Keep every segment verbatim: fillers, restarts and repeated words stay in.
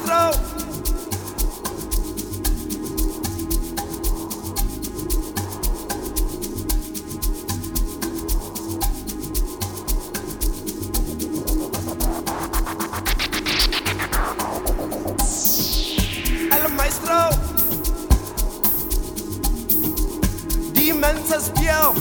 maestro. El maestro. Die mensen speel.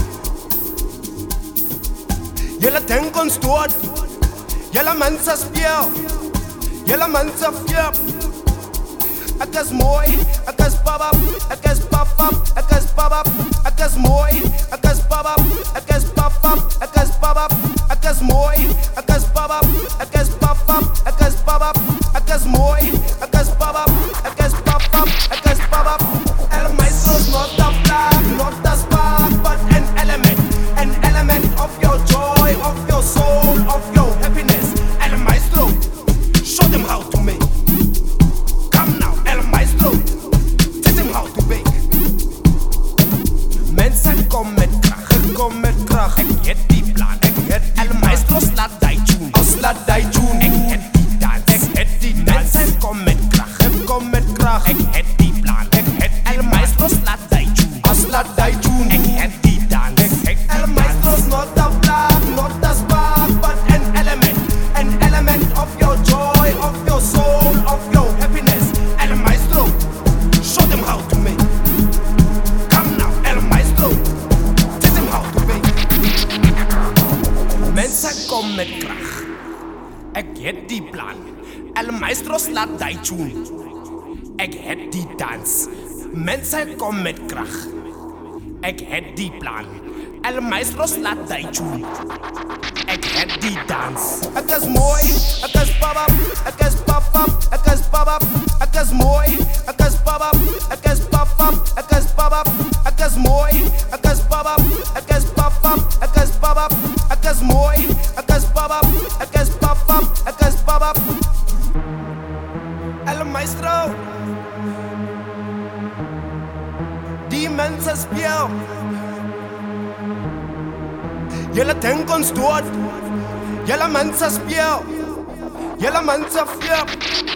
Jullie denken ons dood. Jullie mensen speel. Jullie mensen vier. Ik is mooi, ik is babab, ik is babab, ik is babab, ik is mooi, ik is babab, ik is babab, ik is babab, ik is mooi, ik is babab, ik is babab, ik is babab, ik is mooi, ik is babab, ik is babab, ik is babab. El maestro is not the flag, not the spark, but an element, an element of your joy, of your soul, of your happiness. El maestro, show them how to make. Come now, El maestro, teach them how to bake. Mensen kom met kracht, ik kom met kracht. Ik heb die plan, ik heb El maestro slaat die tune, oh slaat die tune. Ik heb die dans, ik heb die dans. Mensen kom met kracht, ik kom met kracht. Ik heb die plan, ik heb El maestro slaat die tune, oh slaat die tune. Ik heb die dans, ik heb El maestro's not the flag, not the spark, but an element, an element of your joy, of your soul, of your happiness. El maestro, show them how to make. Come now, El maestro, teach them how to bake. Mensen kom met kracht, ik heb die plan. El maestro slaat die tune, ik heb die dans. Mensen kom met kracht, ik heb die plan. El maestro slaat die tune, ik heb die dans. Ik is mooi, ik is babab, ik is babab, ik is babab, ik is mooi, ik is babab, ik is babab, ik is babab, ik is mooi, ik is babab, ik is babab, ik is babab, ik is mooi, ik is babab, ik is babab, ik is babab. El maestro, die mensen speel. Jullie denken ons dood. Jullie mensen speel. Jullie mensen vier.